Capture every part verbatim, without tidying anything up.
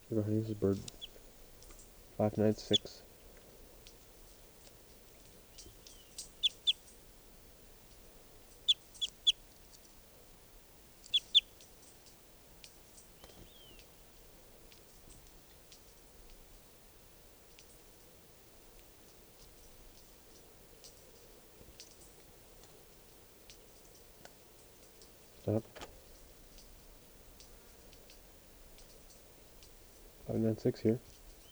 Recording, this is bird five nine six. Stop. five nine six here.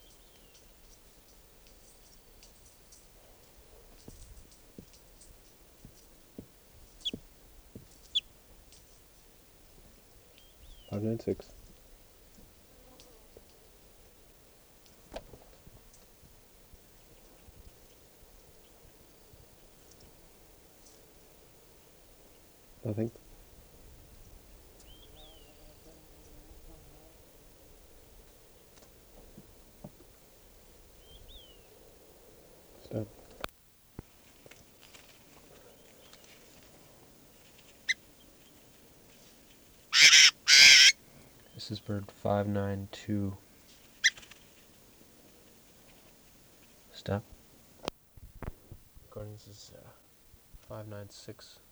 five nine six. Nothing. Stop. This is bird five nine two. Stop. Recording, this is uh, five nine six.